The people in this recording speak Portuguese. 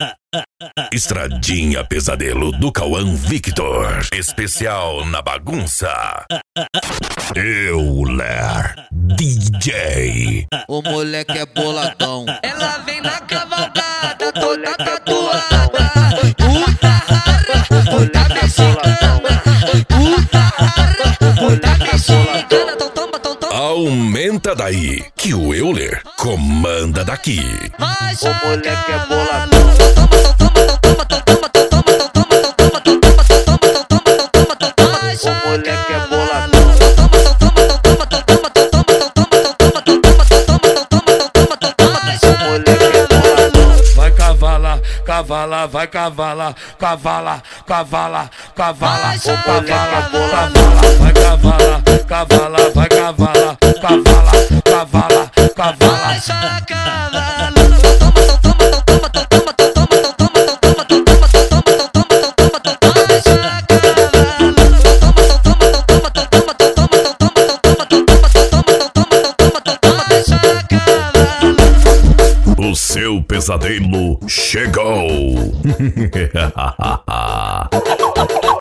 Estradinha Pesadelo do Cauã Victor. Especial na bagunça. Euler DJ. O moleque é boladão. Ela vem na cavalgada, toda tatuada. Puta rara, puta mexicana. Puta rara, puta mexicana. Então toma. Aumenta daí, que o Euler comanda daqui. O moleque é boladão. O moleque é boladão. Vai cavala, cavala, vai cavala, cavala, cavala, cavala, cavala, cavala, vai cavala, cavala, vai cavala, cavala, cavala, cavala. O seu pesadelo chegou.